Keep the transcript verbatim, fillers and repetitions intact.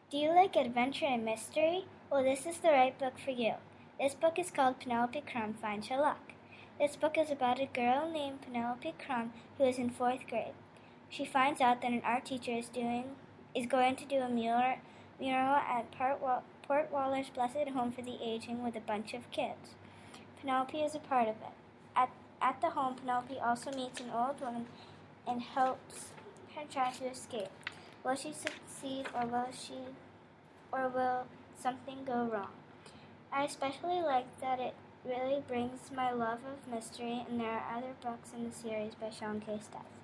Do you like adventure and mystery? Well, this is the right book for you. This book is called Penelope Crumb Finds Her Luck. This book is about a girl named Penelope Crumb who is in fourth grade. She finds out that an art teacher is doing is going to do a mural, mural at Port, Port Waller's Blessed Home for the Aging with a bunch of kids. Penelope is a part of it. At, at the home, Penelope also meets an old woman and helps her try to escape. Will she succeed or will she or will something go wrong? I especially like that it really brings my love of mystery, and there are other books in the series by Sean K. Steph.